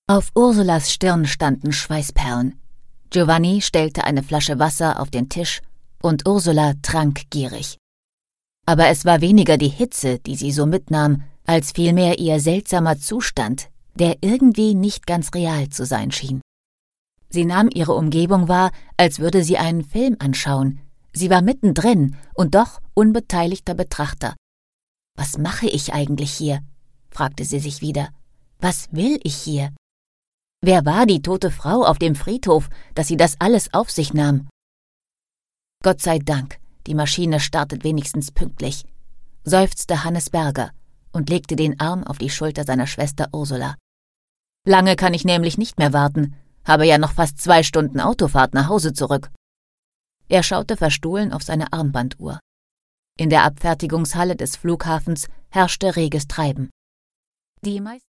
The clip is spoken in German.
Auf Ursulas Stirn standen Schweißperlen. Giovanni stellte eine Flasche Wasser auf den Tisch und Ursula trank gierig. Aber es war weniger die Hitze, die sie so mitnahm, als vielmehr ihr seltsamer Zustand, der irgendwie nicht ganz real zu sein schien. Sie nahm ihre Umgebung wahr, als würde sie einen Film anschauen. Sie war mittendrin und doch unbeteiligter Betrachter. »Was mache ich eigentlich hier?« fragte sie sich wieder. »Was will ich hier?« Wer war die tote Frau auf dem Friedhof, dass sie das alles auf sich nahm? »Gott sei Dank, die Maschine startet wenigstens pünktlich«, seufzte Hannes Berger und legte den Arm auf die Schulter seiner Schwester Ursula. »Lange kann ich nämlich nicht mehr warten, habe ja noch fast 2 Stunden Autofahrt nach Hause zurück.« Er schaute verstohlen auf seine Armbanduhr. In der Abfertigungshalle des Flughafens herrschte reges Treiben. Die meisten